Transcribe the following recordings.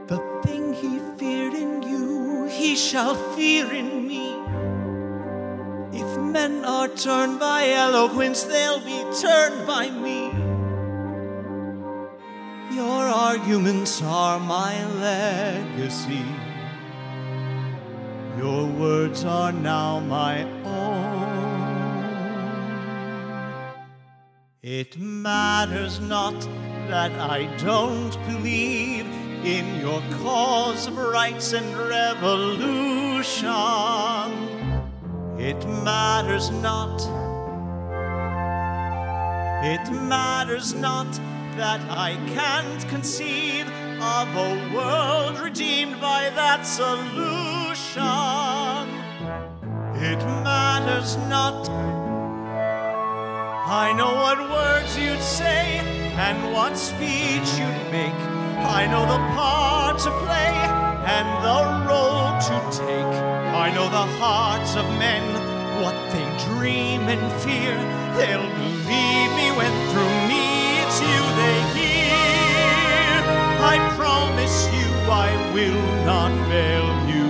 The thing he feared in you, he shall fear in me. If men are turned by eloquence, they'll be turned by me. Your arguments are my legacy. Your words are now my own. It matters not that I don't believe in your cause of rights and revolution. It matters not. It matters not that I can't conceive of a world redeemed by that solution. It matters not. I know what words you'd say and what speech you'd make. I know the part to play and the role to take. I know the hearts of men, what they dream and fear. They'll believe me when through me it's you they hear. I promise you I will not fail you,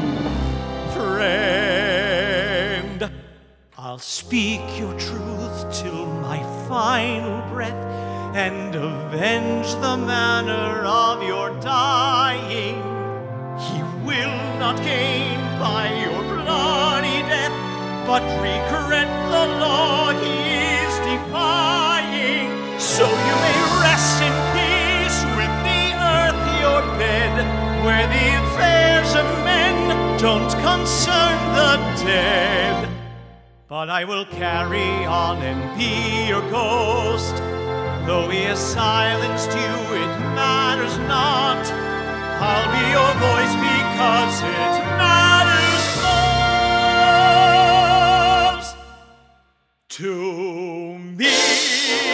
friend. I'll speak your truth till my final breath and avenge the manner of your dying. He will not gain by your bloody death, but regret the law he is defying. So you may rest in peace with the earth your bed, where the affairs of men don't concern the dead. But I will carry on and be your ghost. Though he has silenced you, it matters not. I'll be your voice because it matters most to me.